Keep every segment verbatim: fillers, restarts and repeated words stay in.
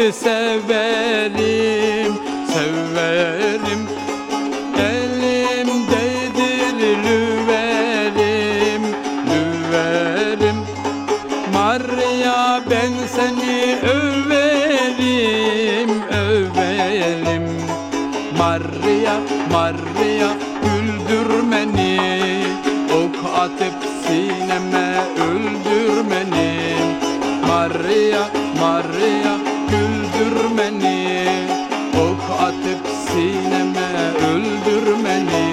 severim, severim. Elim değdir lüverim, lüverim. Maria ben seni överim, överim. Maria, Maria güldürmeni, ok atıp sineme öldürmeni. Maria, Maria güldürmeni, ok atıp sineme öldürmeni.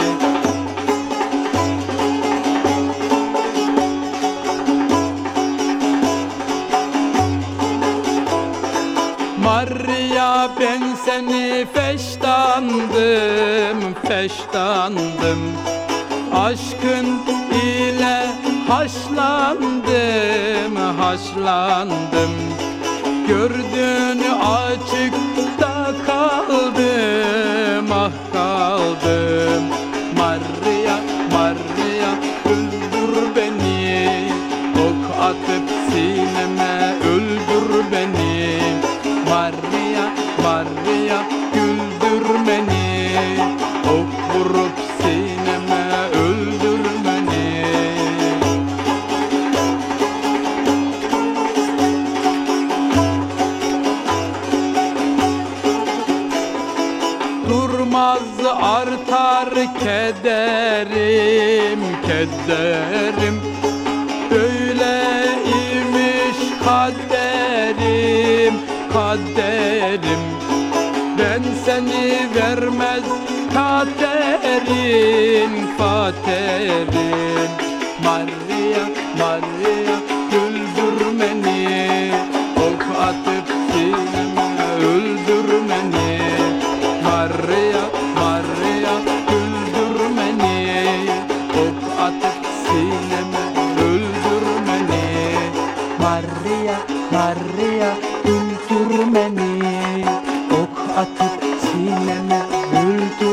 Maria ben seni feştandım, feştandım. Aşkın ile haşlandım, haşlandım. Gördüğünü açıkta kaldım, ah kaldım. Maria, Maria öldür beni, ok atıp sineme öldür beni. Maria, Maria güldürmeni, ok vurup sineme öldürmeni. Durmaz artar kederim, kederim. Böyleymiş kaderim, kaderim. Ben seni vermez kaderin, kaderin. Maria, Maria güldürmeni, ok atıp sineme öldürmeni. Maria, Maria güldürmeni, ok atıp sineme öldürmeni. Maria, Maria güldürmeni, ok atıp sineme öldürmeni.